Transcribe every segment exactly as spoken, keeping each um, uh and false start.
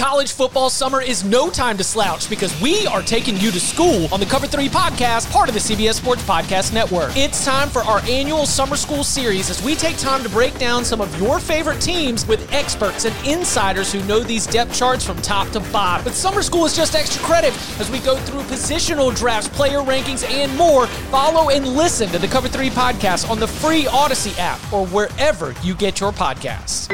college football summer is no time to slouch because we are taking you to school on the Cover three podcast, part of the C B S Sports Podcast Network. It's time for our annual summer school series as we take time to break down some of your favorite teams with experts and insiders who know these depth charts from top to bottom. But summer school is just extra credit as we go through positional drafts, player rankings, and more. Follow and listen to the Cover three podcast on the free Odyssey app or wherever you get your podcasts.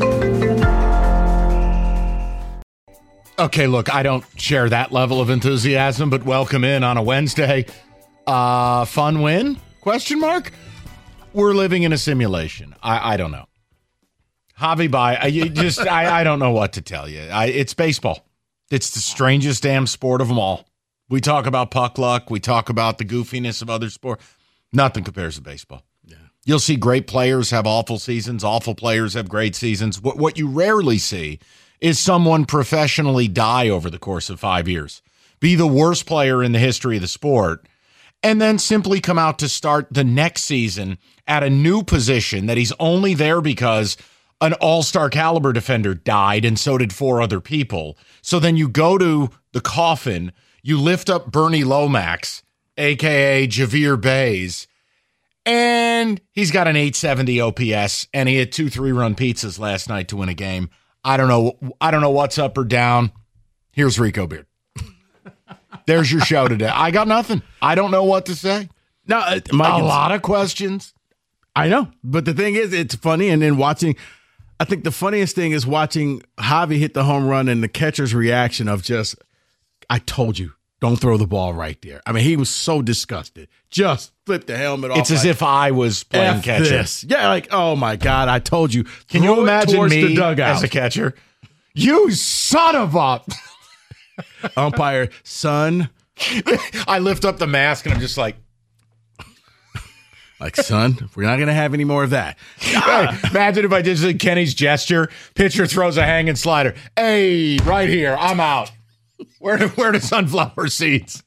Okay, look, I don't share that level of enthusiasm, but welcome in on a Wednesday. Uh, fun win? Question mark? We're living in a simulation. I, I don't know. Javi Baez, you just I, I don't know what to tell you. I, it's baseball. It's the strangest damn sport of them all. We talk about puck luck. We talk about the goofiness of other sports. Nothing compares to baseball. Yeah. You'll see great players have awful seasons. Awful players have great seasons. What, what you rarely see is someone professionally die over the course of five years, be the worst player in the history of the sport, and then simply come out to start the next season at a new position that he's only there because an all-star caliber defender died and so did four other people. So then you go to the coffin, you lift up Bernie Lomax, a k a. Javier Baez, and he's got an eight seventy O P S, and he had two three-run pizzas last night to win a game. I don't know. I don't know what's up or down. Here's Rico Beard. There's your show today. I got nothing. I don't know what to say. No, uh, Mike, a lot of questions. I know, but the thing is, it's funny. And then watching, I think the funniest thing is watching Javi hit the home run and the catcher's reaction of just, I told you, don't throw the ball right there. I mean, he was so disgusted. Just flip the helmet off. It's as like, if I was playing F catcher. This. Yeah, like, oh my God, I told you. Can you imagine me the dugout. as a catcher? You son of a... Umpire, son. I lift up the mask and I'm just like... Like, son, we're not going to have any more of that. Hey, imagine if I did like Kenny's gesture. Pitcher throws a hanging slider. Hey, right here. I'm out. Where do, where do sunflower seeds?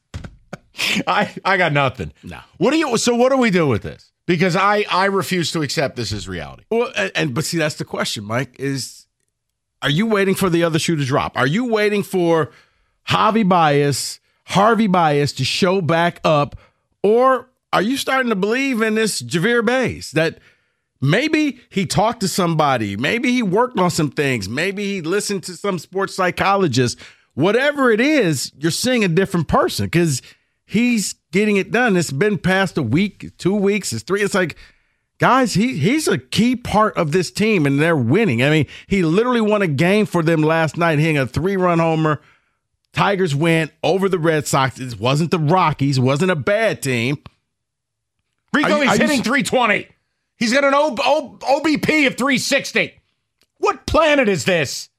I I got nothing. No. What do you? So what do we do with this? Because I I refuse to accept this as reality. Well, and, and but see, that's the question, Mike. Is are you waiting for the other shoe to drop? Are you waiting for Javi Baez, Harvey Baez to show back up, or are you starting to believe in this Javier Baez that maybe he talked to somebody, maybe he worked on some things, maybe he listened to some sports psychologist? Whatever it is, you're seeing a different person because he's getting it done. It's been past a week, two weeks, it's three. It's like, guys, he he's a key part of this team, and they're winning. I mean, he literally won a game for them last night, hitting a three-run homer. Tigers win over the Red Sox. It wasn't the Rockies. It wasn't a bad team. Rico, you, he's hitting you, three twenty. He's got an o, o, O B P of three sixty. What planet is this?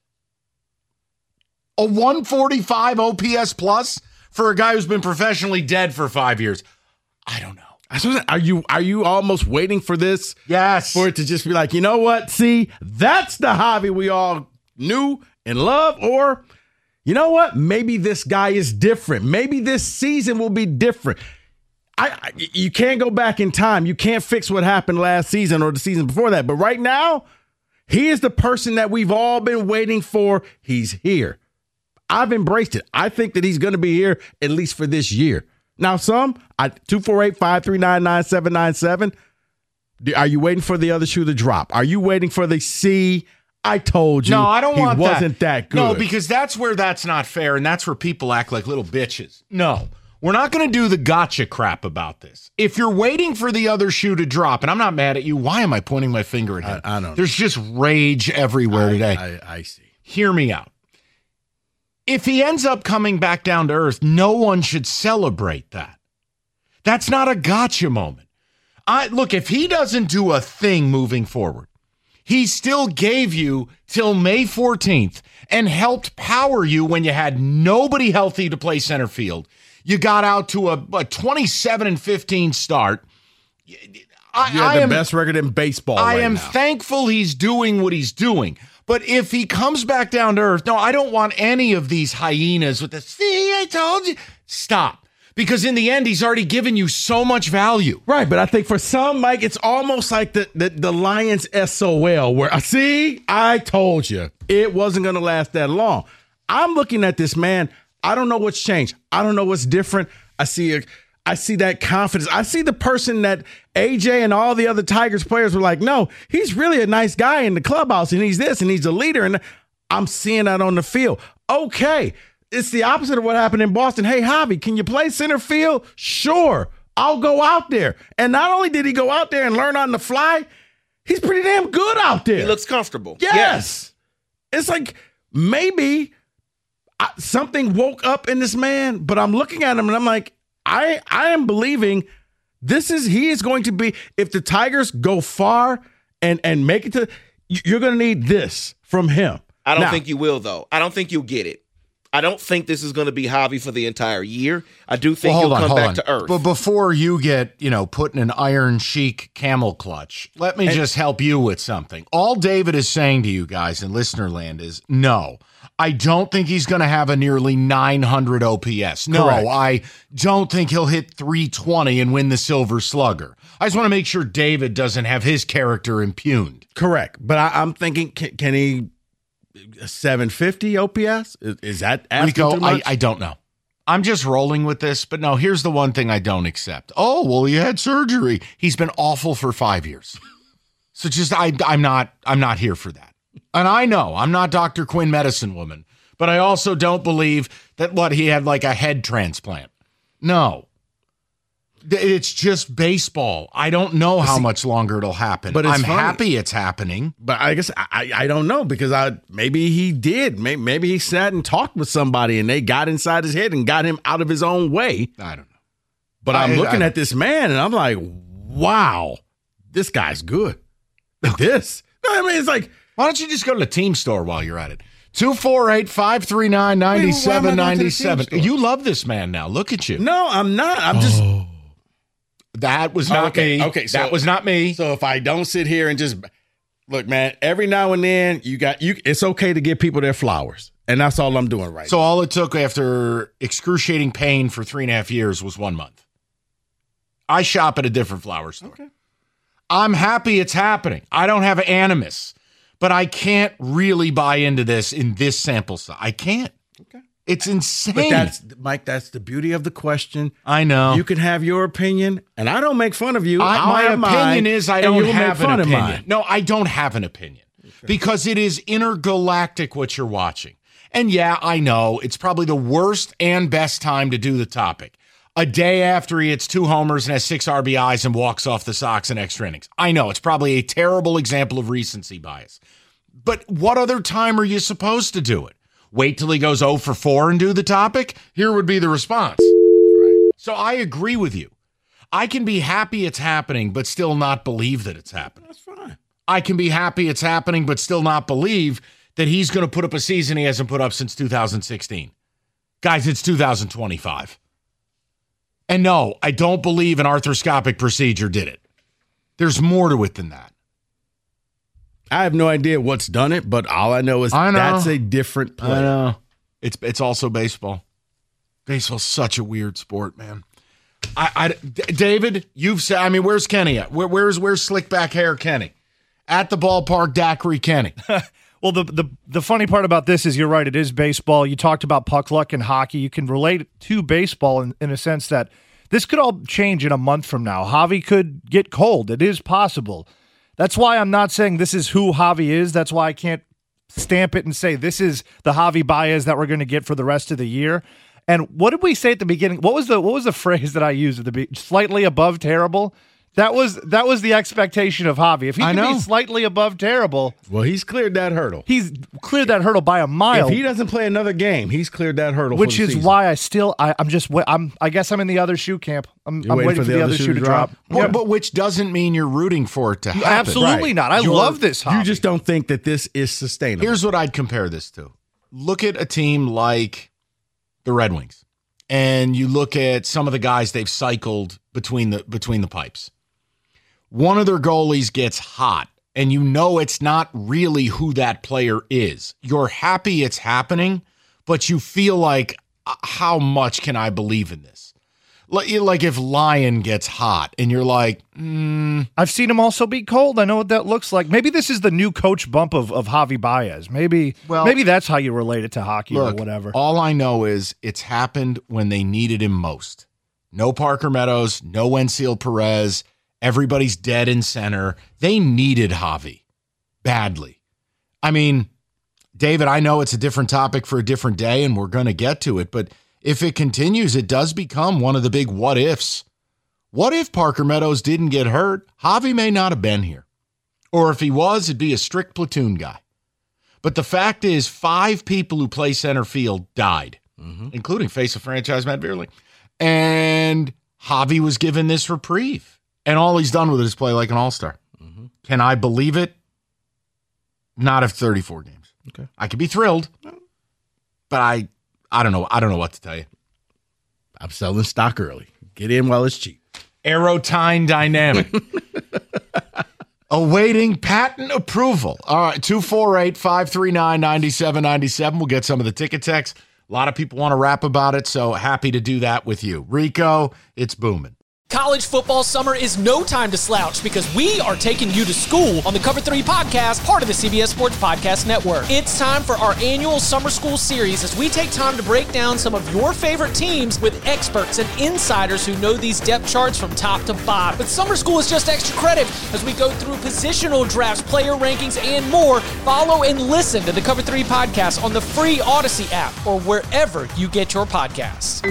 A one forty-five O P S plus for a guy who's been professionally dead for five years. I don't know. Are you are you almost waiting for this? Yes. For it to just be like, you know what? See, that's the Javi we all knew and love. Or, you know what? Maybe this guy is different. Maybe this season will be different. I, I you can't go back in time. You can't fix what happened last season or the season before that. But right now, he is the person that we've all been waiting for. He's here. I've embraced it. I think that he's going to be here at least for this year. Now, some, I two four eight, five three nine, nine seven nine seven. Are you waiting for the other shoe to drop? Are you waiting for the C? I told you. No, I don't he want wasn't that. that good. No, because that's where that's not fair, and that's where people act like little bitches. No, we're not going to do the gotcha crap about this. If you're waiting for the other shoe to drop, and I'm not mad at you, why am I pointing my finger at him? I, I don't know. There's just rage everywhere I, today. I, I see. Hear me out. If he ends up coming back down to earth, no one should celebrate that. That's not a gotcha moment. I look, if he doesn't do a thing moving forward, he still gave you till May fourteenth and helped power you when you had nobody healthy to play center field. You got out to a, a twenty-seven and fifteen start. I, you had I the am, best record in baseball I right am now. thankful he's doing what he's doing. But if he comes back down to earth, no, I don't want any of these hyenas with the, see, I told you. Stop. Because in the end, he's already given you so much value. Right, but I think for some, Mike, it's almost like the, the, the Lions S O L, where, see, I told you, it wasn't going to last that long. I'm looking at this man. I don't know what's changed. I don't know what's different. I see a, I see that confidence. I see the person that A J and all the other Tigers players were like, no, he's really a nice guy in the clubhouse, and he's this, and he's a leader. And I'm seeing that on the field. Okay. It's the opposite of what happened in Boston. Hey, Javi, can you play center field? Sure. I'll go out there. And not only did he go out there and learn on the fly, he's pretty damn good out there. He looks comfortable. Yes. yes. It's like maybe I, something woke up in this man, but I'm looking at him and I'm like, I, I am believing this is, he is going to be, if the Tigers go far and, and make it to, you're going to need this from him. I don't now, think you will, though. I don't think you'll get it. I don't think this is going to be Javi for the entire year. I do think well, he'll on, come back on. to earth. But before you get, you know, put in an iron chic camel clutch, let me and, just help you with something. All David is saying to you guys in listener land is, no, I don't think he's going to have a nearly nine hundred O P S. No, Correct. I don't think he'll hit three twenty and win the Silver Slugger. I just want to make sure David doesn't have his character impugned. Correct. But I, I'm thinking, can, can he... seven fifty O P S? Is, is that asking Rico, too much? I, I don't know. I'm just rolling with this, but no, here's the one thing I don't accept. Oh, well, he had surgery. He's been awful for five years. So just, I, I'm not, I'm not here for that. And I know I'm not Doctor Quinn medicine woman, but I also don't believe that what he had like a head transplant. No. It's just baseball. I don't know how See, much longer it'll happen. But I'm funny. happy it's happening. But I guess I, I don't know because I maybe he did. Maybe, maybe he sat and talked with somebody and they got inside his head and got him out of his own way. I don't know. But I, I'm looking I, at this man and I'm like, wow, this guy's good. This. No, I mean, it's like. Why don't you just go to the team store while you're at it? two four eight, five three nine, nine seven nine seven. You love this man now. Look at you. No, I'm not. I'm just. Oh. That was not okay, me. Okay, so, that was not me. So if I don't sit here and just look, man, every now and then you got you. It's okay to give people their flowers, and that's all I'm doing right so now. So all it took after excruciating pain for three and a half years was one month. I shop at a different flower store. Okay. I'm happy it's happening. I don't have animus, but I can't really buy into this in this sample size. I can't. Okay. It's insane. But that's, Mike, that's the beauty of the question. I know. You can have your opinion, and I don't make fun of you. I, my opinion mine, is I don't have an opinion. No, I don't have an opinion okay. because it is intergalactic what you're watching. And yeah, I know it's probably the worst and best time to do the topic. A day after he hits two homers and has six R B Is and walks off the Sox in extra innings. I know it's probably a terrible example of recency bias. But what other time are you supposed to do it? Wait till he goes oh for four and do the topic? Here would be the response. Right. So I agree with you. I can be happy it's happening, but still not believe that it's happening. That's fine. I can be happy it's happening, but still not believe that he's going to put up a season he hasn't put up since two thousand sixteen. Guys, it's two thousand twenty-five. And no, I don't believe an arthroscopic procedure did it. There's more to it than that. I have no idea what's done it, but all I know is I know. that's a different play. I know. It's it's also baseball. Baseball's such a weird sport, man. I, I D- David, you've said. I mean, where's Kenny at? Where, where's where's slick back hair Kenny? At the ballpark, Daiquiri Kenny. Well, the, the the funny part about this is you're right. It is baseball. You talked about puck luck and hockey. You can relate it to baseball in, in a sense that this could all change in a month from now. Javi could get cold. It is possible. That's why I'm not saying this is who Javi is. That's why I can't stamp it and say this is the Javi Baez that we're going to get for the rest of the year. And what did we say at the beginning? What was the what was the phrase that I used at the beginning? Slightly above terrible. That was that was the expectation of Javi. If he can be slightly above terrible, well, he's cleared that hurdle. He's cleared that hurdle by a mile. If he doesn't play another game, he's cleared that hurdle. Which for the is season. why I still I, I'm just I'm I guess I'm in the other shoe camp. I'm, I'm waiting, waiting for the, the other, other shoe to drop. drop. Well, yeah. But which doesn't mean you're rooting for it to happen. Absolutely right. not. I you're, love this. Javi. You just don't think that this is sustainable. Here's what I'd compare this to. Look at a team like the Red Wings, and you look at some of the guys they've cycled between the between the pipes. One of their goalies gets hot, and you know it's not really who that player is. You're happy it's happening, but you feel like, how much can I believe in this? Like, like if Lion gets hot and you're like, mm, I've seen him also be cold. I know what that looks like. Maybe this is the new coach bump of, of Javi Baez. Maybe Well- maybe that's how you relate it to hockey look, or whatever. all I know is it's happened when they needed him most. No Parker Meadows, no Wenceel Perez. Everybody's dead in center. They needed Javi badly. I mean, David, I know it's a different topic for a different day, and we're going to get to it, but if it continues, it does become one of the big what ifs. What if Parker Meadows didn't get hurt? Javi may not have been here. Or if he was, it'd be a strict platoon guy. But the fact is, five people who play center field died, mm-hmm. including face of franchise Matt Beerling. And Javi was given this reprieve. And all he's done with it is play like an all-star. Mm-hmm. Can I believe it? Not if thirty-four games. Okay. I could be thrilled, but I... I don't know. I don't know what to tell you. I'm selling stock early. Get in while it's cheap. Aerotine Dynamic. Awaiting patent approval. All right, two four eight, five three nine, nine seven nine seven. We'll get some of the ticket text. A lot of people want to rap about it, so happy to do that with you. Rico, it's booming. College football summer is no time to slouch because we are taking you to school on the Cover three podcast, part of the C B S Sports Podcast Network. It's time for our annual summer school series as we take time to break down some of your favorite teams with experts and insiders who know these depth charts from top to bottom. But summer school is just extra credit as we go through positional drafts, player rankings, and more. Follow and listen to the Cover three podcast on the free Odyssey app or wherever you get your podcasts.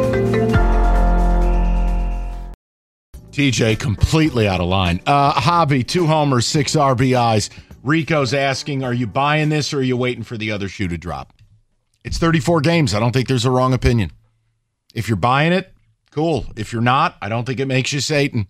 T J completely out of line. Uh, Hobby, two homers, six R B Is. Rico's asking, are you buying this or are you waiting for the other shoe to drop? It's thirty-four games. I don't think there's a wrong opinion. If you're buying it, cool. If you're not, I don't think it makes you Satan.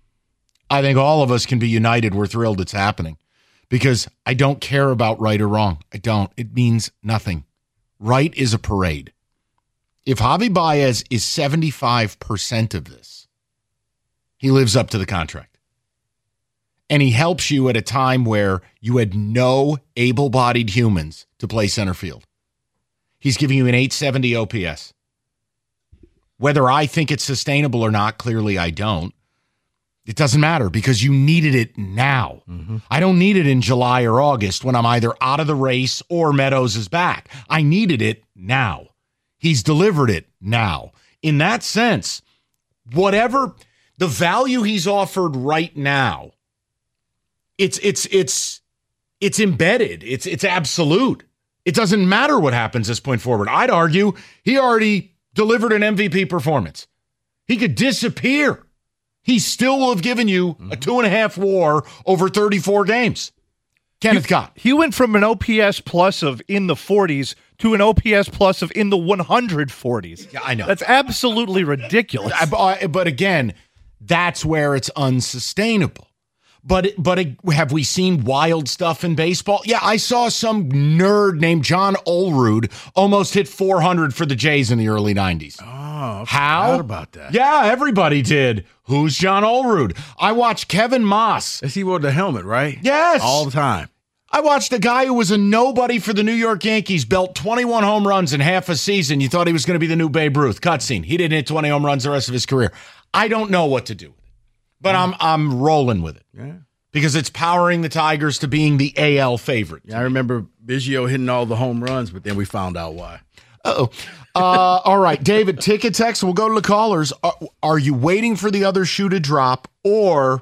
I think all of us can be united. We're thrilled it's happening because I don't care about right or wrong. I don't. It means nothing. Right is a parade. If Javi Baez is seventy-five percent of this, he lives up to the contract. And he helps you at a time where you had no able-bodied humans to play center field. He's giving you an eight seventy O P S. Whether I think it's sustainable or not, clearly I don't. It doesn't matter because you needed it now. Mm-hmm. I don't need it in July or August when I'm either out of the race or Meadows is back. I needed it now. He's delivered it now. In that sense, whatever... the value he's offered right now, it's it's it's it's embedded. It's it's absolute. It doesn't matter what happens this point forward. I'd argue he already delivered an M V P performance. He could disappear. He still will have given you a two and a half WAR over thirty-four games. Kenneth Gott. He went from an O P S plus of in the forties to an O P S plus of in the one hundred forties. Yeah, I know. That's absolutely ridiculous. I, but again, that's where it's unsustainable. But but have we seen wild stuff in baseball? Yeah, I saw some nerd named John Olerud almost hit four hundred for the Jays in the early nineties. Oh, I how? forgot about that. Yeah, everybody did. Who's John Olerud? I watched Kevin Moss. As he wore the helmet, right? Yes. All the time. I watched a guy who was a nobody for the New York Yankees, belt twenty-one home runs in half a season. You thought he was going to be the new Babe Ruth. Cutscene. He didn't hit twenty home runs the rest of his career. I don't know what to do with it, but yeah. I'm I'm rolling with it yeah. because it's powering the Tigers to being the A L favorite. Yeah, I remember Biggio hitting all the home runs, but then we found out why. Uh-oh. Uh, all right, David, ticket text. We'll go to the callers. Are, are you waiting for the other shoe to drop, or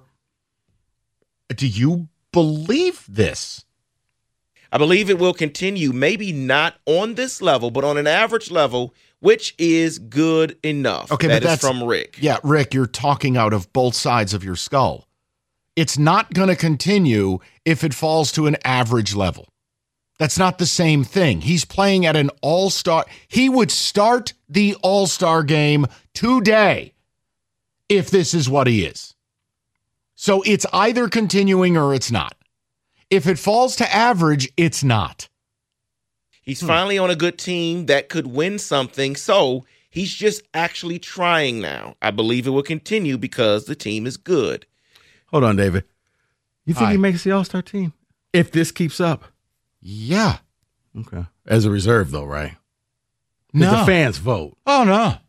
do you believe this? I believe it will continue, maybe not on this level, but on an average level, which is good enough. Okay, that but is that's from Rick. Yeah, Rick, you're talking out of both sides of your skull. It's not going to continue if it falls to an average level. That's not the same thing. He's playing at an all-star. He would start the all-star game today if this is what he is. So it's either continuing or it's not. If it falls to average, it's not. He's hmm. finally on a good team that could win something, so he's just actually trying now. I believe it will continue because the team is good. Hold on, David. You think Hi. he makes the all-star team? If this keeps up? Yeah. Okay. As a reserve, though, right? No. The fans vote. Oh, no.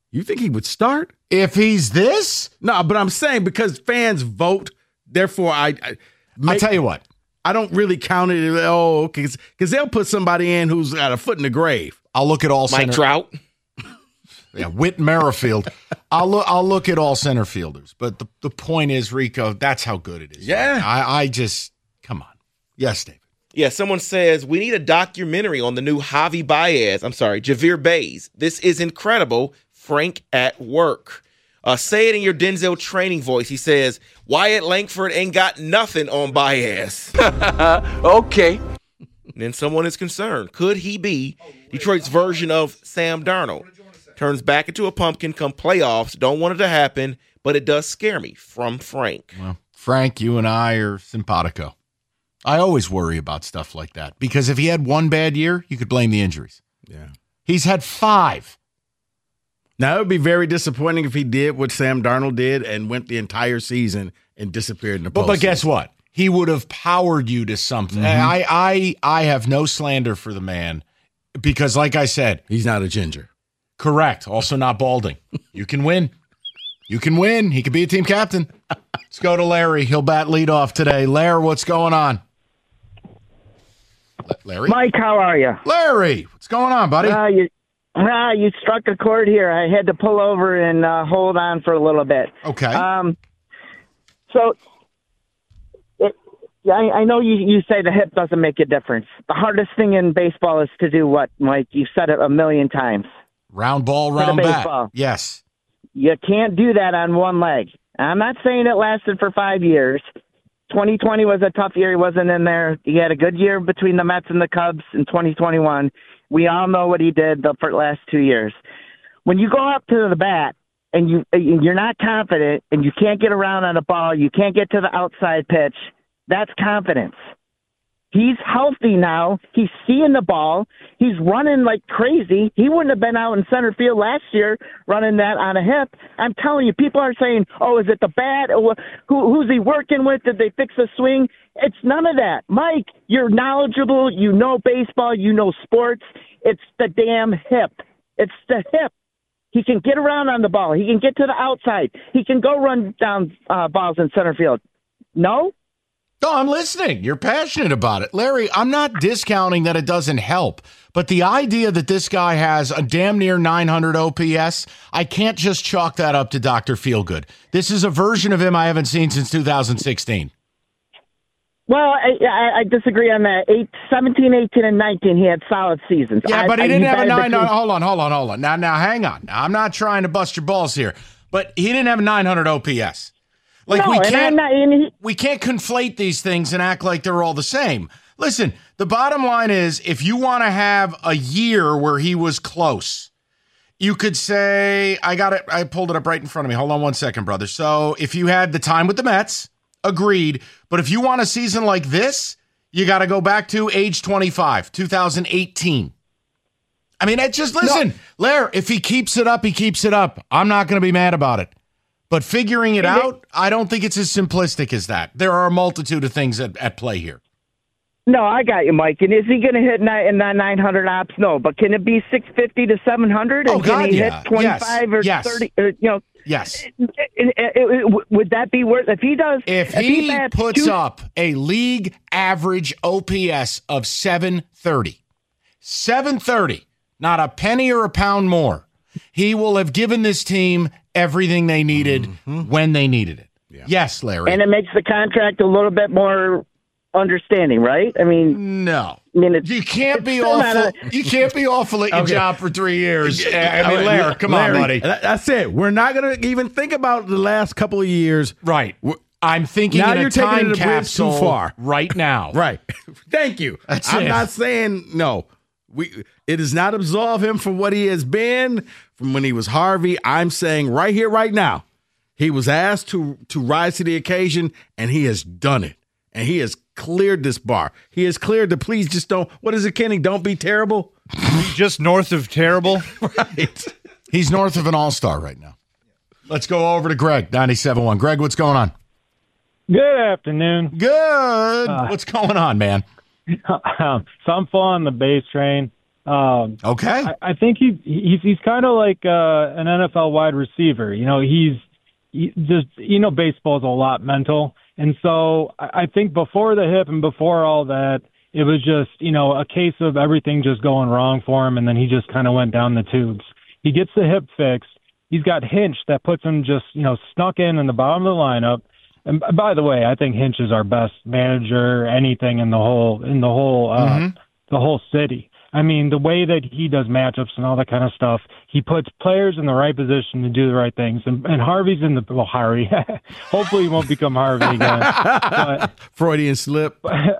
You think he would start? If he's this, No, but I'm saying because fans vote, therefore I. I I'll tell you what. I don't really count it. Oh, because because they'll put somebody in who's got a foot in the grave. I'll look at all Mike center. Trout. Yeah, Whit Merrifield. I'll look. I'll look at all center fielders. But the, the point is, Rico, that's how good it is. Yeah. Right? I, I just come on. Yes, David. Yeah, someone says we need a documentary on the new Javi Baez. I'm sorry, Javier Baez. This is incredible. Frank at work. Uh, say it in your Denzel training voice. He says, Wyatt Langford ain't got nothing on Baez. Okay. And then someone is concerned. Could he be Detroit's version of Sam Darnold? Turns back into a pumpkin come playoffs. Don't want it to happen, but it does scare me. From Frank. Well, Frank, you and I are simpatico. I always worry about stuff like that because if he had one bad year, you could blame the injuries. Yeah. He's had five. Now, it would be very disappointing if he did what Sam Darnold did and went the entire season and disappeared in the But, postseason. but guess what? He would have powered you to something. Mm-hmm. I, I, I have no slander for the man because, like I said, He's not a ginger. correct. Also not balding. You can win. You can win. He could be a team captain. Let's go to Larry. He'll bat leadoff today. Larry, what's going on? Larry? Mike, how are you? Larry, what's going on, buddy? Uh, you, uh, you struck a chord here. I had to pull over and uh, hold on for a little bit. Okay. Um, so, it, I, I know you, you say the hip doesn't make a difference. The hardest thing in baseball is to do what, Mike? You've said it a million times. Round ball, For the round baseball. bat. Yes. You can't do that on one leg. I'm not saying it lasted for five years. twenty twenty was a tough year. He wasn't in there. He had a good year between the Mets and the Cubs in twenty twenty-one. We all know what he did the for last two years. When you go up to the bat and you you're not confident and you can't get around on a ball, you can't get to the outside pitch. That's confidence. He's healthy now. He's seeing the ball. He's running like crazy. He wouldn't have been out in center field last year running that on a hip. I'm telling you, people are saying, oh, is it the bat? Who, who's he working with? Did they fix the swing? It's none of that. Mike, you're knowledgeable. You know baseball. You know sports. It's the damn hip. It's the hip. He can get around on the ball. He can get to the outside. He can go run down uh, balls in center field. No? No, I'm listening. You're passionate about it. Larry, I'm not discounting that it doesn't help, but the idea that this guy has a damn near nine hundred O P S, I can't just chalk that up to Doctor Feelgood. This is a version of him I haven't seen since two thousand sixteen. Well, I, I, I disagree on that. Eight, seventeen, eighteen, and nineteen, he had solid seasons. Yeah, I, but he I, didn't have a between- nine. No, hold on, hold on, hold on. Now, now, hang on. Now, I'm not trying to bust your balls here, but he didn't have a nine hundred O P S. Like No, we and I'm can't, not- and he- we can't conflate these things and act like they're all the same. Listen, the bottom line is, if you want to have a year where he was close, you could say, I got it. I pulled it up right in front of me. Hold on one second, brother. So if you had the time with the Mets, agreed. But if you want a season like this, you got to go back to age twenty-five, two thousand eighteen. I mean, it's just listen, no. Lair, if he keeps it up, he keeps it up. I'm not going to be mad about it. But figuring it out, I don't think it's as simplistic as that. There are a multitude of things at, at play here. No, I got you, Mike. And is he going to hit nine, nine hundred ops? No, but can it be six fifty to seven hundred? And oh, God, can he yeah. hit twenty-five yes. or yes. thirty? Or, you know, yes. It, it, it, it, would that be worth if he does? If, if he, he puts two, up a league average O P S of seven thirty, seven thirty, not a penny or a pound more, he will have given this team everything they needed mm-hmm. when they needed it. Yeah. Yes, Larry. And it makes the contract a little bit more understanding, right? I mean, no. I mean, it's, you can't it's be awful. A, you can't be awful at your okay. job for three years. I mean, okay. Larry, come Larry, on, buddy. That's it. We're not going to even think about the last couple of years. Right. I'm thinking now in you're a time taking it a capsule too far. right now. Right. Thank you. That's I'm it. not saying no. We it does not absolve him from what he has been from when he was Harvey. I'm saying right here, right now, he was asked to to rise to the occasion, and he has done it. And he has cleared this bar. He has cleared the please just don't. What is it, Kenny? Don't be terrible. Just north of terrible. Right. He's north of an all-star right now. Let's go over to Greg, ninety-seven point one. Greg, what's going on? Good afternoon. Good. Uh, what's going on, man? Um, so I'm following the base train. Um, Okay. I, I think he, he's he's kind of like uh, an N F L wide receiver. You know, he's he just you know baseball is a lot mental, and so I, I think before the hip and before all that, it was just you know a case of everything just going wrong for him, and then he just kind of went down the tubes. He gets the hip fixed. He's got Hinch that puts him just you know snuck in in the bottom of the lineup. And by the way, I think Hinch is our best manager, anything in the whole in the whole uh, Mm-hmm. the whole city. I mean, the way that he does matchups and all that kind of stuff, he puts players in the right position to do the right things. And, and Harvey's in the well, Harvey. Hopefully, he won't become Harvey again. But, Freudian slip.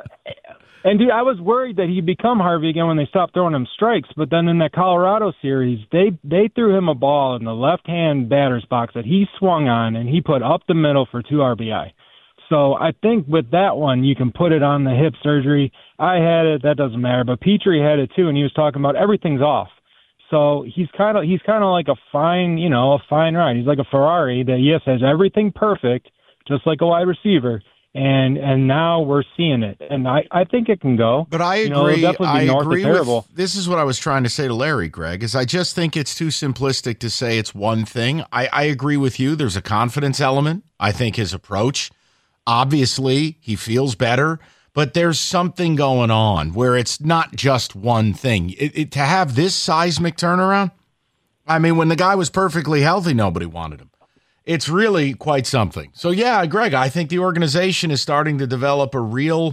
and dude, I was worried that he'd become Harvey again when they stopped throwing him strikes. But then in that Colorado series, they they threw him a ball in the left-hand batter's box that he swung on, and he put up the middle for two R B I. So I think with that one, you can put it on the hip surgery. I had it, that doesn't matter. But Petrie had it too, and he was talking about everything's off. So he's kind of he's kind of like a fine, you know, a fine ride. He's like a Ferrari that yes has everything perfect, just like a wide receiver. And and now we're seeing it, and I, I think it can go. But I You know, agree. it'll definitely be I north of agree terrible. with. This is what I was trying to say to Larry, Greg. Is I just think it's too simplistic to say it's one thing. I, I agree with you. There's a confidence element. I think his approach. Obviously, he feels better, but there's something going on where it's not just one thing. It, it, to have this seismic turnaround, I mean, when the guy was perfectly healthy, nobody wanted him. It's really quite something. So, yeah, Greg, I think the organization is starting to develop a real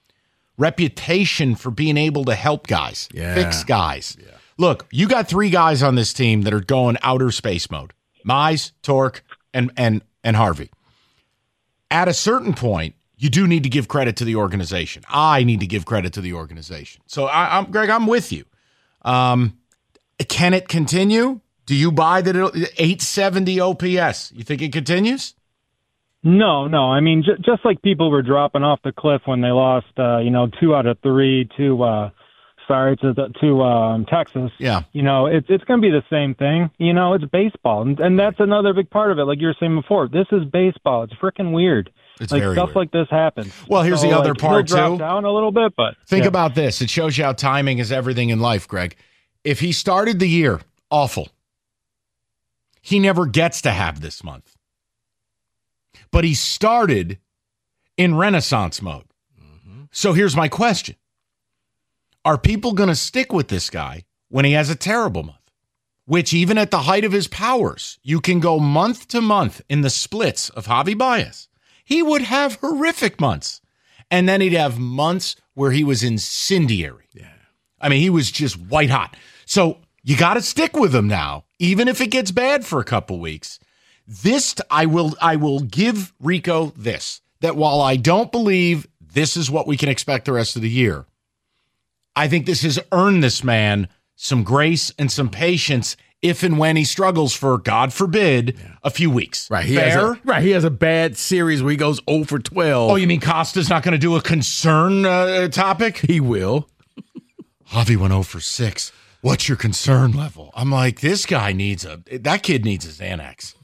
reputation for being able to help guys, Yeah. fix guys. Yeah. Look, you got three guys on this team that are going outer space mode. Mize, Torque, and and and Harvey. At a certain point, you do need to give credit to the organization. I need to give credit to the organization. So, I, I'm Greg, I'm with you. Um, can it continue? Do you buy that it'll eight seventy O P S? You think it continues? No, no. I mean, j- just like people were dropping off the cliff when they lost, uh, you know, two out of three to, uh, sorry, to the, to um, Texas. Yeah. You know, it's it's going to be the same thing. You know, it's baseball, and, and that's another big part of it. Like you were saying before, this is baseball. It's freaking weird. It's like very stuff weird. like this happens. Well, here's So, the other like, part, he'll drop too. down a little bit, but Think yeah. about this. It shows you how timing is everything in life, Greg. If he started the year awful, he never gets to have this month. But he started in Renaissance mode. Mm-hmm. So here's my question. Are people going to stick with this guy when he has a terrible month? Which even at the height of his powers, you can go month to month in the splits of Javi Baez. He would have horrific months. And then he'd have months where he was incendiary. Yeah. I mean, he was just white hot. So you got to stick with him now, even if it gets bad for a couple weeks. This, I will, I will give Rico this, that while I don't believe this is what we can expect the rest of the year, I think this has earned this man some grace and some patience if and when he struggles for, God forbid, yeah. a few weeks. Right. He Fair? Has a, right. He has a bad series where he goes oh for twelve. Oh, you mean Costa's not going to do a concern uh, topic? He will. Javi went oh for six. What's your concern level? I'm like, this guy needs a, that kid needs a Xanax.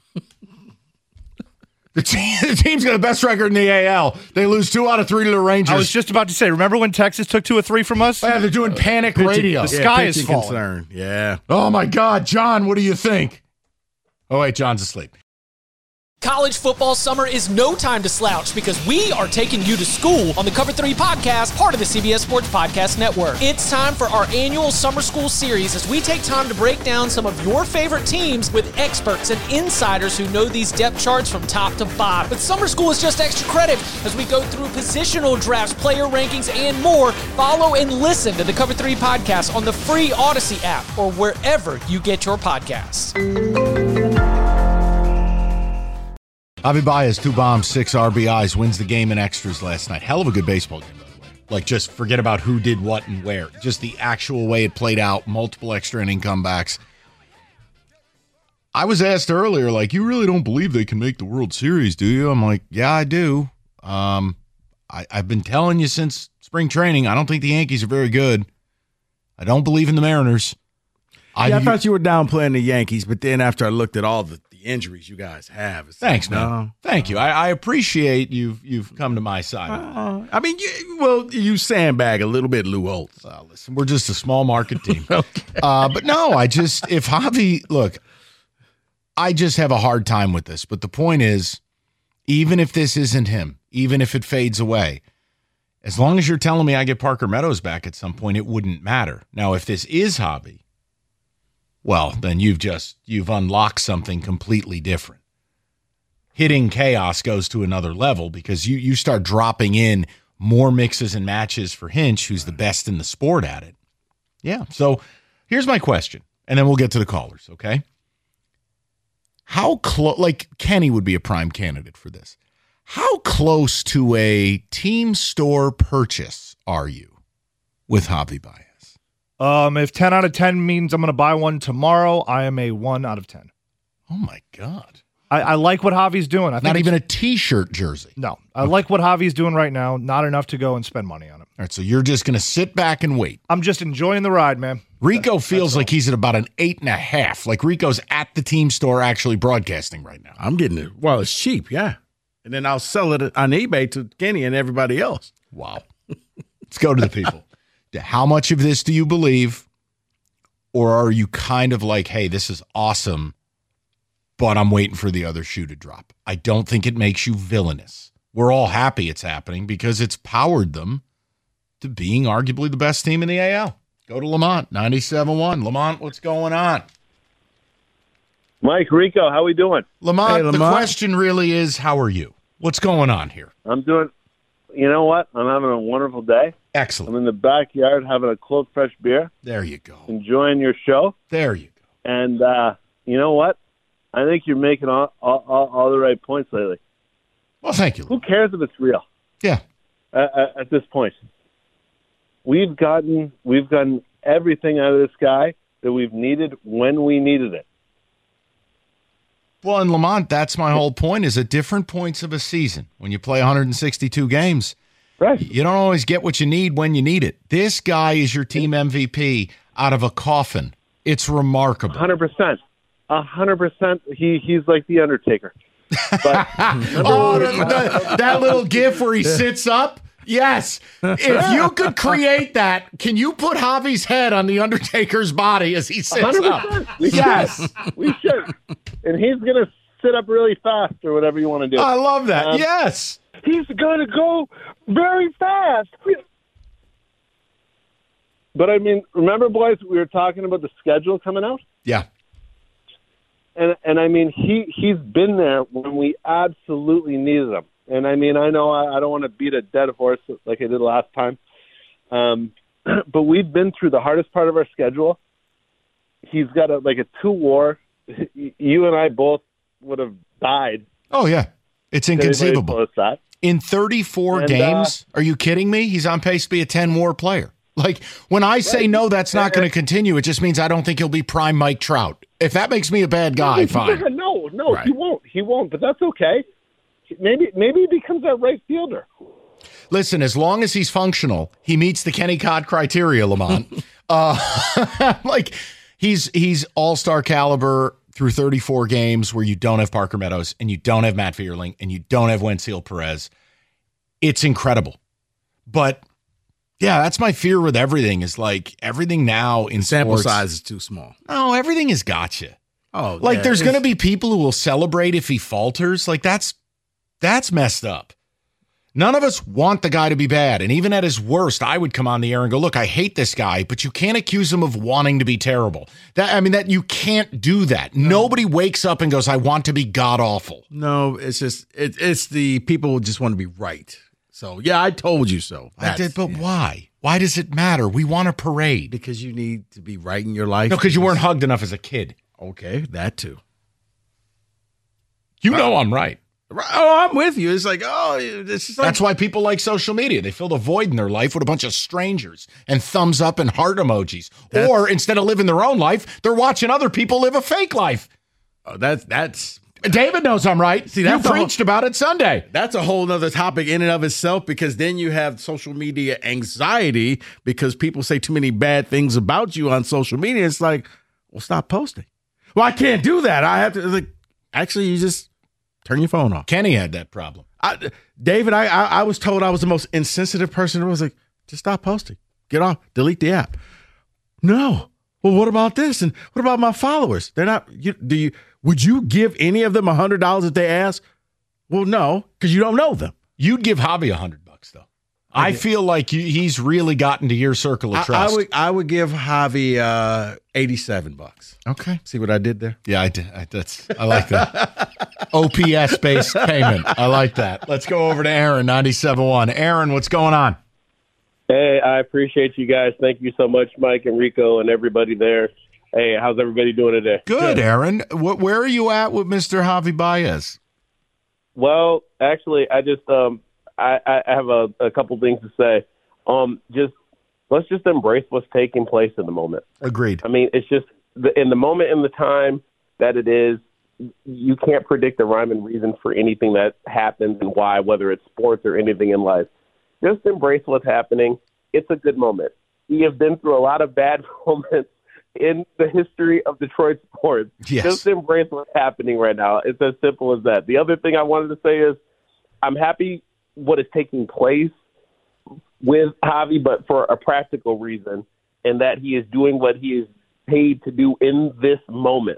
The, team, the team's got the best record in the A L. They lose two out of three to the Rangers. I was just about to say, remember when Texas took two or three from us? Yeah, they're doing panic Pitching- radio. The sky is falling. Concern. Yeah. Oh, my God. John, what do you think? Oh, wait, John's asleep. College football summer is no time to slouch because we are taking you to school on the Cover three podcast, part of the C B S Sports Podcast Network. It's time for our annual summer school series as we take time to break down some of your favorite teams with experts and insiders who know these depth charts from top to bottom. But summer school is just extra credit as we go through positional drafts, player rankings, and more. Follow and listen to the Cover three podcast on the free Odyssey app or wherever you get your podcasts. Javi Baez, two bombs, six R B Is, wins the game in extras last night. Hell of a good baseball game, by the way. Like, just forget about who did what and where. Just the actual way it played out, multiple extra inning comebacks. I was asked earlier, like, you really don't believe they can make the World Series, do you? I'm like, yeah, I do. Um, I, I've been telling you since spring training, I don't think the Yankees are very good. I don't believe in the Mariners. Yeah, I, I thought you were downplaying the Yankees, but then after I looked at all the, the injuries you guys have. It's Thanks, like, man. no. Thank you. I, I appreciate you've you've come to my side. Uh, I mean, you, well, you sandbag a little bit, Lou Holtz. Uh, listen, we're just a small market team. okay. uh, but no, I just, if Javi, look, I just have a hard time with this. But the point is, even if this isn't him, even if it fades away, as long as you're telling me I get Parker Meadows back at some point, it wouldn't matter. Now, if this is Javi, well, then you've just, you've unlocked something completely different. Hitting chaos goes to another level because you you start dropping in more mixes and matches for Hinch, who's the best in the sport at it. Yeah. So here's my question, and then we'll get to the callers, okay? How close, like Kenny would be a prime candidate for this. How close to a team store purchase are you with Javi Baez? Um, if ten out of ten means I'm going to buy one tomorrow, I am a one out of ten. Oh, my God. I, I like what Javi's doing. I think Not even a it's- T-shirt jersey. No, I like what Javi's doing right now. Not enough to go and spend money on him. All right, so you're just going to sit back and wait. I'm just enjoying the ride, man. Rico feels like he's at about an eight and a half. Like Rico's at the team store actually broadcasting right now. I'm getting it. Well, it's cheap, yeah. And then I'll sell it on eBay to Kenny and everybody else. Wow. Let's go to the people. How much of this do you believe? Or are you kind of like, hey, this is awesome, but I'm waiting for the other shoe to drop? I don't think it makes you villainous. We're all happy it's happening because it's powered them to being arguably the best team in the A L. Go to Lamont, ninety-seven one. Lamont, what's going on? Mike, Rico, how we doing? Lamont, Hey, the Lamont. question really is, how are you? What's going on here? I'm doing, you know what? I'm having a wonderful day. I'm Excellent. in the backyard having a cold, fresh beer, There you go. enjoying your show. There you go. And uh, you know what? I think you're making all, all, all, all the right points lately. Well, thank you. Who cares if it's real Yeah. uh, uh, at this point? We've gotten we've gotten everything out of this guy that we've needed when we needed it. Well, and Lamont, that's my whole point, is at different points of a season, when you play one hundred sixty-two games, Right. you don't always get what you need when you need it. This guy is your team M V P out of a coffin. It's remarkable. one hundred percent. one hundred percent. He, he's like the Undertaker. But Oh, the- the- that little gif where he sits up? Yes. If you could create that, can you put Javi's head on the Undertaker's body as he sits one hundred up? percent. We should. Yes. We should. And he's going to sit up really fast or whatever you want to do. I love that. Um, Yes. He's going to go very fast. But, I mean, remember, boys, we were talking about the schedule coming out? Yeah. And, and I mean, he, he's been there when we absolutely needed him. And, I mean, I know I, I don't want to beat a dead horse like I did last time. Um, but we've been through the hardest part of our schedule. He's got a, like a two-war. You and I both would have died. Oh, yeah. It's if anybody inconceivable. told us that. In thirty-four And, games, are you kidding me? He's on pace to be a ten-war player. Like, when I say no, that's not going to continue, it just means I don't think he'll be prime Mike Trout. If that makes me a bad guy, fine. No, no, Right. he won't. He won't, but that's okay. Maybe maybe he becomes that right fielder. Listen, as long as he's functional, he meets the Kenny Cott criteria, Lamont. uh, like, he's he's all-star caliber through thirty-four games where you don't have Parker Meadows and you don't have Matt Vierling and you don't have Wenzel Perez. It's incredible. But, yeah, that's my fear with everything is, like, everything now in Sample sports. size is too small. No, everything has got you. Oh, Like, yeah, there's it's- going to be people who will celebrate if he falters. Like, that's that's messed up. None of us want the guy to be bad. And even at his worst, I would come on the air and go, look, I hate this guy, but you can't accuse him of wanting to be terrible. That I mean, that you can't do that. Nobody wakes up and goes, I want to be god-awful. No, it's just it, it's the people who just want to be right. So yeah, I told you so. I did, That's- but why? Why does it matter? We want a parade. because you need to be right in your life. No, because you weren't hugged enough as a kid. Okay, that too. You know I'm right. Right. Oh, I'm with you. It's like, oh, it's just like, That's why people like social media. They fill the void in their life with a bunch of strangers and thumbs up and heart emojis. That's- Or instead of living their own life, they're watching other people live a fake life. oh, that's that's David knows I'm right. See, you that's the whole- preached about it Sunday. that's a whole nother topic in and of itself, because then you have social media anxiety because people say too many bad things about you on social media. It's like, well, stop posting. Well, I can't do that. I have to like, Actually, you just turn your phone off. Kenny had that problem. I, David, I, I I was told I was the most insensitive person. I was like, just stop posting. Get off. Delete the app. No. Well, what about this? And what about my followers? They're not. You, do you? Would you give any of them a hundred dollars if they ask? Well, no, because you don't know them. You'd give Javi a hundred bucks though. I, I feel like you, he's really gotten to your circle of trust. I, I would I would give Javi uh, eighty-seven bucks. Okay. See what I did there? Yeah, I did. I, that's I like that. O P S based payment. I like that. Let's go over to Aaron, ninety-seven point one. Aaron, what's going on? Hey, I appreciate you guys. Thank you so much, Mike and Rico and everybody there. Hey, how's everybody doing today? Good, Good. Aaron. What, where are you at with Mister Javi Baez? Well, actually, I just um, I, I have a, a couple things to say. Um, just let's just embrace what's taking place in the moment. Agreed. I mean, it's just the, in the moment, in the time that it is. You can't predict the rhyme and reason for anything that happens and why, whether it's sports or anything in life. Just embrace what's happening. It's a good moment. We have been through a lot of bad moments in the history of Detroit sports. Yes. Just embrace what's happening right now. It's as simple as that. The other thing I wanted to say is I'm happy what is taking place with Javi, but for a practical reason, and that he is doing what he is paid to do in this moment.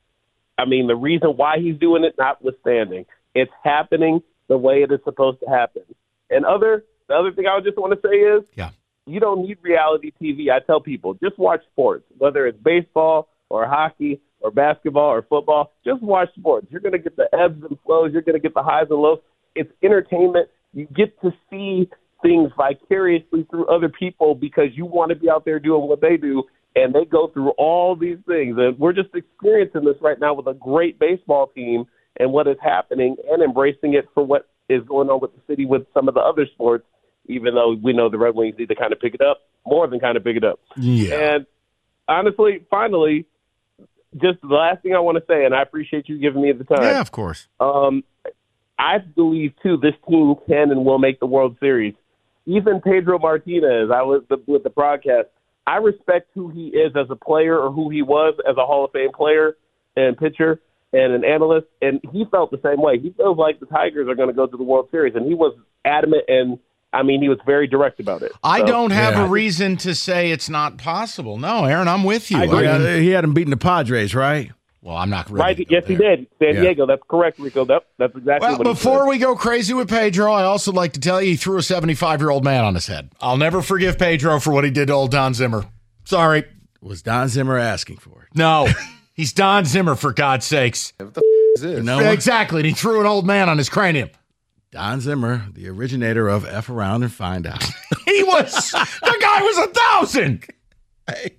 I mean, the reason why he's doing it, notwithstanding, it's happening the way it is supposed to happen. And other, the other thing I just want to say is, yeah. you don't need reality T V. I tell people, just watch sports, whether it's baseball or hockey or basketball or football. Just watch sports. You're going to get the ebbs and flows. You're going to get the highs and lows. It's entertainment. You get to see things vicariously through other people because you want to be out there doing what they do. And they go through all these things. And we're just experiencing this right now with a great baseball team and what is happening and embracing it for what is going on with the city with some of the other sports, even though we know the Red Wings need to kind of pick it up, more than kind of pick it up. Yeah. And honestly, finally, just the last thing I want to say, and I appreciate you giving me the time. Yeah, of course. Um, I believe, too, this team can and will make the World Series. Even Pedro Martinez, I was the, with the broadcast, I respect who he is as a player or who he was as a Hall of Fame player and pitcher and an analyst, and he felt the same way. He feels like the Tigers are going to go to the World Series, and he was adamant, and, I mean, he was very direct about it. I so, don't have yeah. a reason to say it's not possible. No, Aaron, I'm with you. I agree. I mean, Uh, he had him beating the Padres, right? well, I'm not ready. Right? to go Yes, there. he did. San Yeah. Diego. That's correct, Rico. That, that's exactly Well, what he before said. we go crazy with Pedro, I also like to tell you he threw a seventy-five-year-old man on his head. I'll never forgive Pedro for what he did to old Don Zimmer. Sorry. Was Don Zimmer asking for it? No. He's Don Zimmer, for God's sakes. What the f- is this? You know what? Exactly. And he threw an old man on his cranium. Don Zimmer, the originator of F Around and Find Out. He was, the guy was a thousand. Hey.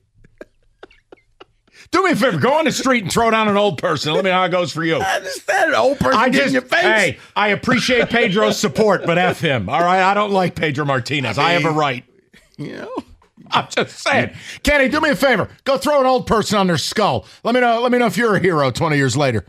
Do me a favor. Go on the street and throw down an old person. Let me know how it goes for you. I understand an old person I getting just, your face. hey, I appreciate Pedro's support, but F him. All right? I don't like Pedro Martinez. I have a right. You know? I'm just saying. Kenny, do me a favor. Go throw an old person on their skull. Let me know, let me know if you're a hero twenty years later.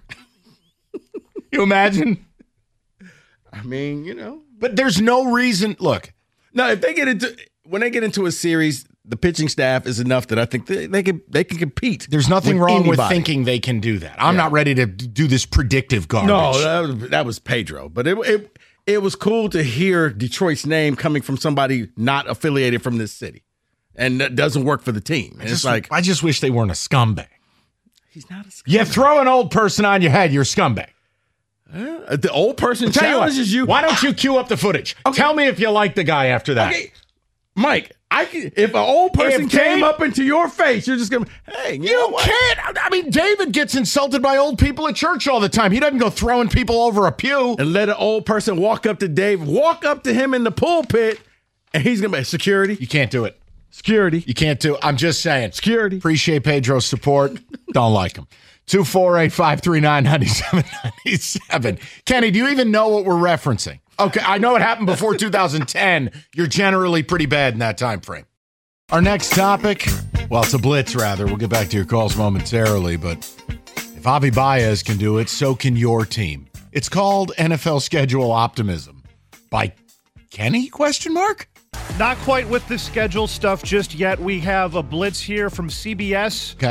You imagine? I mean, you know. But there's no reason. Look. No, if they get into when they get into a series, the pitching staff is enough that I think they, they can they can compete. There's nothing with wrong anybody. with thinking they can do that. I'm Yeah. not ready to do this predictive garbage. No, that was, that was Pedro. But it, it it was cool to hear Detroit's name coming from somebody not affiliated from this city. And that doesn't work for the team. And I just, it's like, I just wish they weren't a scumbag. he's not a scumbag. You throw an old person on your head, you're a scumbag. Uh, the old person Tell you what, challenges you. Why don't you cue up the footage? Tell me if you like the guy after that. Okay, Mike, I can, if an old person If came Dave- up into your face, you're just going to, hey, you, know You what? can't. I mean, David gets insulted by old people at church all the time. He doesn't go throwing people over a pew. And let an old person walk up to Dave, walk up to him in the pulpit, and he's going to be security. You can't do it. Security. You can't do it. I'm just saying. Security. Appreciate Pedro's support. Don't like him. two four eight, five three nine, nine seven nine seven. Kenny, do you even know what we're referencing? Okay, I know it happened before two thousand ten. You're generally pretty bad in that time frame. Our next topic, well, it's a blitz, rather. We'll get back to your calls momentarily, but if Javi Baez can do it, so can your team. It's called N F L Schedule Optimism by Kenny, question mark? Not quite with the schedule stuff just yet. We have a blitz here from C B S. Okay.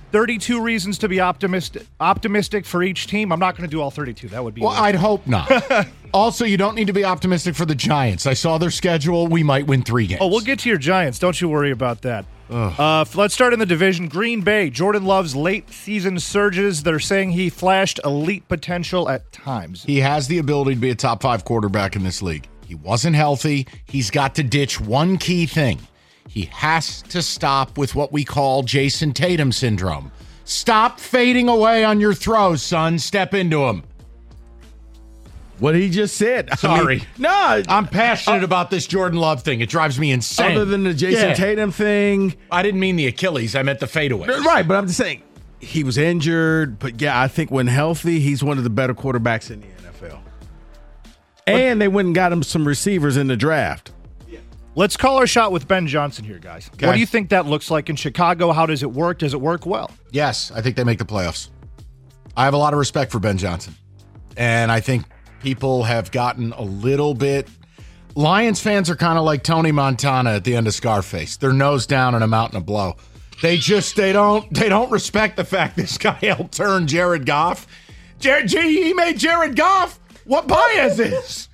thirty-two reasons to be optimistic optimistic for each team. I'm not going to do all thirty-two. That would be Well, weird. I'd hope not. Also, you don't need to be optimistic for the Giants. I saw their schedule. We might win three games. Oh, we'll get to your Giants. Don't you worry about that. Uh, let's start in the division. Green Bay. Jordan Love's late season surges. They're saying he flashed elite potential at times. He has the ability to be a top five quarterback in this league. He wasn't healthy. He's got to ditch one key thing. He has to stop with what we call Jason Tatum syndrome. Stop fading away on your throws, son. Step into him. What he just said. Sorry. I mean, no, I'm passionate uh, about this Jordan Love thing. It drives me insane. Other than the Jason yeah. Tatum thing. I didn't mean the Achilles. I meant the fadeaway. Right, but I'm just saying he was injured. But, yeah, I think when healthy, he's one of the better quarterbacks in the N F L. And they went and got him some receivers in the draft. Let's call our shot with Ben Johnson here, guys. Okay. What do you think that looks like in Chicago? How does it work? Does it work well? Yes, I think they make the playoffs. I have a lot of respect for Ben Johnson. And I think people have gotten a little bit. Lions fans are kind of like Tony Montana at the end of Scarface. They're nose down and a mountain of blow. They just they don't they don't respect the fact this guy helped turn Jared Goff. Jared, gee, he made Jared Goff what Baez is.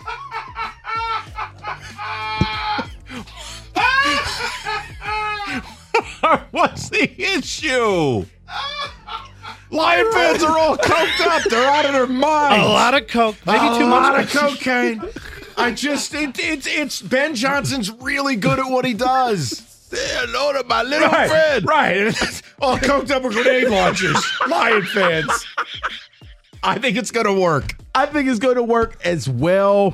What's the issue? Lion fans are all coked up. They're out of their minds. A lot of coke, maybe a too much. A lot of cocaine. I just, it, it, it's Ben Johnson's really good at what he does. Say hello to my little right, friend. Right. All coked up with grenade launchers. Lion fans. I think it's going to work. I think it's going to work as well.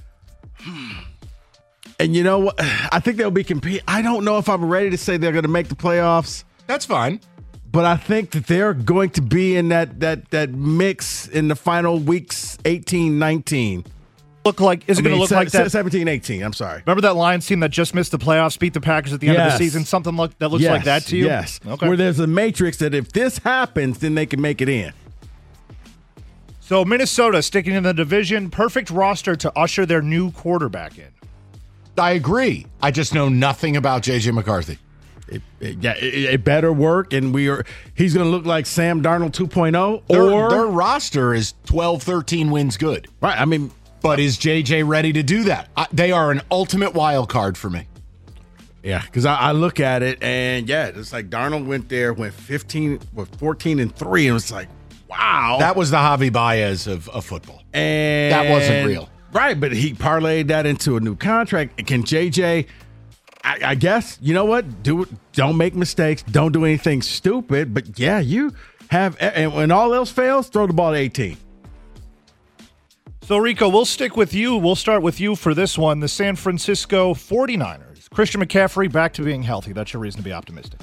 And you know what? I think they'll be competing. I don't know if I'm ready to say they're going to make the playoffs. That's fine. But I think that they're going to be in that that that mix in the final weeks, eighteen, nineteen. Look like is it going to look se- like that? seventeen, eighteen. I'm sorry. Remember that Lions team that just missed the playoffs, beat the Packers at the end yes. of the season? Something look, that looks yes. like that to you? Yes. Okay. Where there's a matrix that if this happens, then they can make it in. So Minnesota sticking in the division, perfect roster to usher their new quarterback in. I agree. I just know nothing about J J McCarthy. It, it, yeah, it, it better work, and we are. He's going to look like Sam Darnold two point oh. Their, Or their roster is twelve, thirteen wins good. Right. I mean, but is J J ready to do that? I, they are an ultimate wild card for me. Yeah, because I, I look at it, and yeah, it's like Darnold went there, went fifteen, with fourteen and three, and it's like, wow, that was the Javi Baez of, of football, and that wasn't real. Right, but he parlayed that into a new contract. Can J J, I, I guess, you know what? Do Don't make mistakes. Don't do anything stupid. But, yeah, you have – and when all else fails, throw the ball to eighteen. So, Rico, we'll stick with you. We'll start with you for this one. The San Francisco forty-niners. Christian McCaffrey back to being healthy. That's your reason to be optimistic.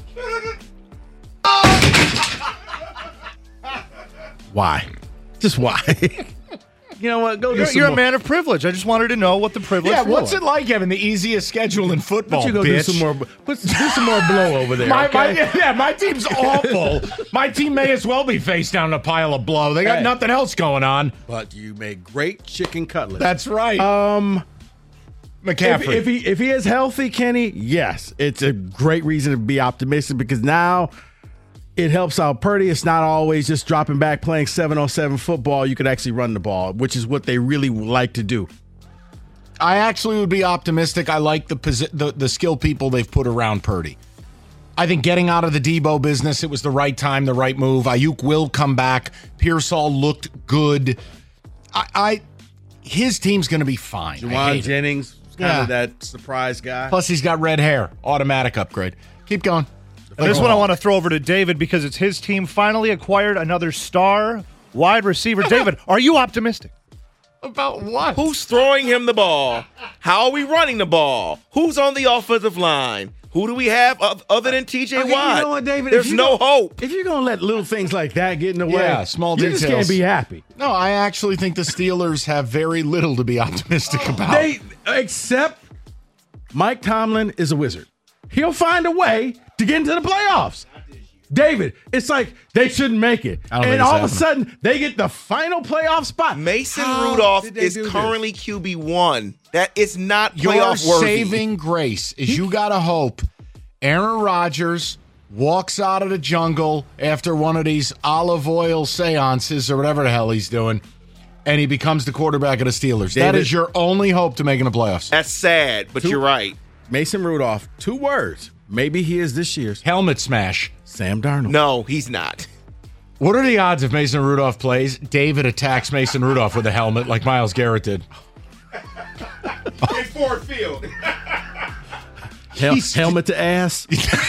Why? Just why? You know what? Go do You're, some you're more. a man of privilege. I just wanted to know what the privilege Yeah, was. what's it like having the easiest schedule in football, Why don't you go bitch? do some more, put, do some more blow over there, My, okay? my, yeah, my team's awful. My team may as well be face down in a pile of blow. They got Hey. nothing else going on. But you make great chicken cutlets. That's right. Um, McCaffrey. If, if he if he is healthy, Kenny, yes, it's a great reason to be optimistic because now it helps out Purdy. It's not always just dropping back playing seven on seven football. You could actually run the ball, which is what they really like to do. I actually would be optimistic. I like the, posi- the the skill people they've put around Purdy. I think getting out of the Debo business, it was the right time, the right move. Ayuk will come back. Pearsall looked good. I, I his team's going to be fine. Juwan Jennings, kind Yeah. of that surprise guy. Plus, he's got red hair. Automatic upgrade. Keep going. And this one I want to throw over to David because it's his team finally acquired another star wide receiver. David, are you optimistic? About what? Who's throwing him the ball? How are we running the ball? Who's on the offensive line? Who do we have other than T J Okay, Watt? you know what, David? There's If you no go- hope. If you're going to let little things like that get in the way, Yeah, small you details. just can't be happy. No, I actually think the Steelers have very little to be optimistic about. They except Mike Tomlin is a wizard. He'll find a way to get into the playoffs. David, it's like they shouldn't make it. I don't And think it's all of a happening. sudden, they get the final playoff spot. Mason How Rudolph did they is do this? currently Q B one. That is not Your playoff worthy. saving grace is you got to hope Aaron Rodgers walks out of the jungle after one of these olive oil seances or whatever the hell he's doing, and he becomes the quarterback of the Steelers. David, that is your only hope to making the playoffs. That's sad, but you you're right. Mason Rudolph, two words. Maybe he is this year's helmet smash. Sam Darnold. No, he's not. What are the odds if Mason Rudolph plays, David attacks Mason Rudolph with a helmet like Myles Garrett did? In Ford Field. Hel- helmet to ass.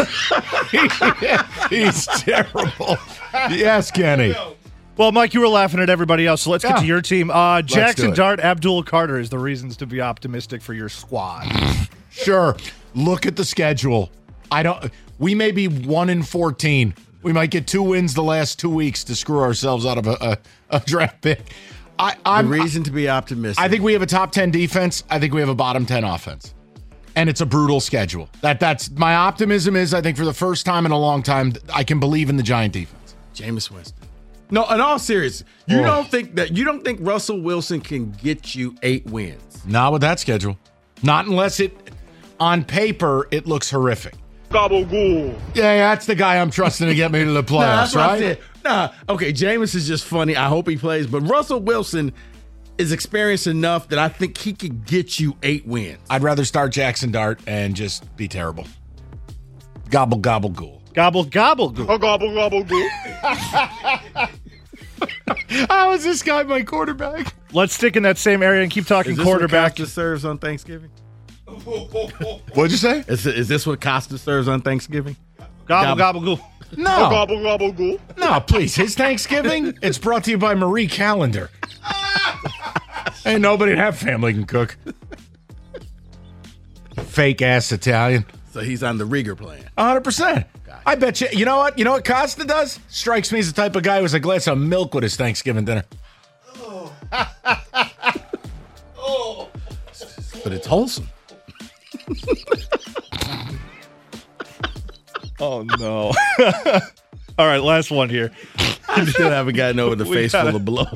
He's terrible. Yes, Kenny. Well, Mike, you were laughing at everybody else, so let's Yeah. get to your team. Uh, Jackson it. Dart, Abdul Carter is the reasons to be optimistic for your squad. Sure. Look at the schedule. I don't. We may be one in fourteen. We might get two wins the last two weeks to screw ourselves out of a, a, a draft pick. I, I'm, the reason to be optimistic. I think we have a top ten defense. I think we have a bottom ten offense. And it's a brutal schedule. That That's my optimism is I think for the first time in a long time, I can believe in the Giant defense. Jameis Winston. No, in all seriousness, you Oh. don't think that you don't think Russell Wilson can get you eight wins. Not with that schedule. Not unless it, on paper, it looks horrific. Gabagool. Yeah, that's the guy I'm trusting to get me to the Nah, playoffs, that's what I right? said. Nah, okay, Jameis is just funny. I hope he plays, but Russell Wilson is experienced enough that I think he could get you eight wins. I'd rather start Jackson Dart and just be terrible. Gobble, gobble, ghoul. Gobble, gobble, goo. Oh, gobble, gobble, goo. How is this guy my quarterback? Let's stick in that same area and keep talking Is this quarterback. what Costa serves on Thanksgiving? What'd you say? Is, is this what Costa serves on Thanksgiving? Gobble, gobble, goo. No. Gobble, gobble, goo. No, please. His Thanksgiving, it's brought to you by Marie Callender. Ain't nobody in that family can cook. Fake ass Italian. So he's on the Rieger plan. one hundred percent. I bet you. You know what? You know what Costa does? Strikes me as the type of guy who has a glass of milk with his Thanksgiving dinner. But it's wholesome. Oh, no. All right, last one here. I still haven't gotten over the We face gotta- full of blow.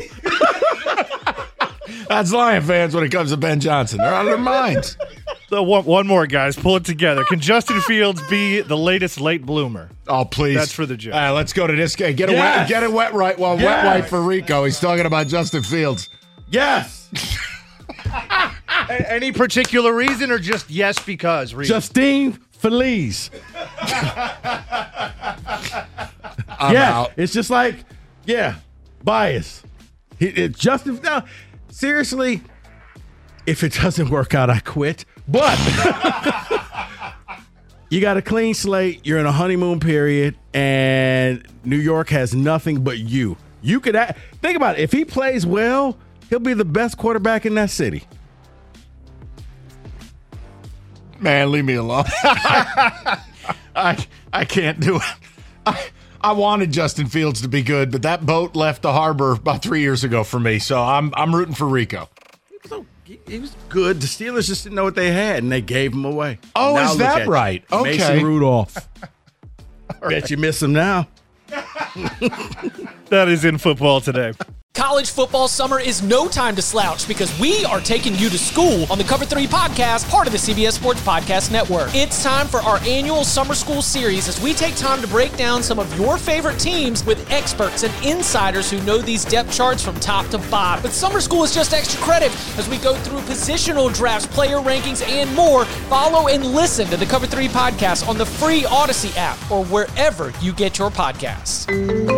That's Lion fans when it comes to Ben Johnson. They're out of their minds. So one, one more, guys. Pull it together. Can Justin Fields be the latest late bloomer? Oh, please. That's for the joke. All right, let's go to this guy. Get, a Yes. wet, get it wet right while wet Yes. right for Rico. He's talking about Justin Fields. Yes. A- Any particular reason or just yes because reason? Justine Feliz. I'm yeah, out. it's just like, yeah, bias. He, it, Justin, no, seriously, if it doesn't work out, I quit. But you got a clean slate. You're in a honeymoon period, and New York has nothing but you. You could act, think about it. If he plays well, he'll be the best quarterback in that city. Man, leave me alone. I I can't do it. I, I wanted Justin Fields to be good, but that boat left the harbor about three years ago for me. So I'm I'm rooting for Rico. So he, he was good. The Steelers just didn't know what they had, and they gave him away. Oh, Now is look that at you. right? Okay. Mason Rudolph. Bet you miss him now. That is in football today. College football summer is no time to slouch because we are taking you to school on the Cover three podcast, part of the C B S Sports Podcast Network. It's time for our annual summer school series as we take time to break down some of your favorite teams with experts and insiders who know these depth charts from top to bottom. But summer school is just extra credit as we go through positional drafts, player rankings, and more. Follow and listen to the Cover three podcast on the free Odyssey app or wherever you get your podcasts.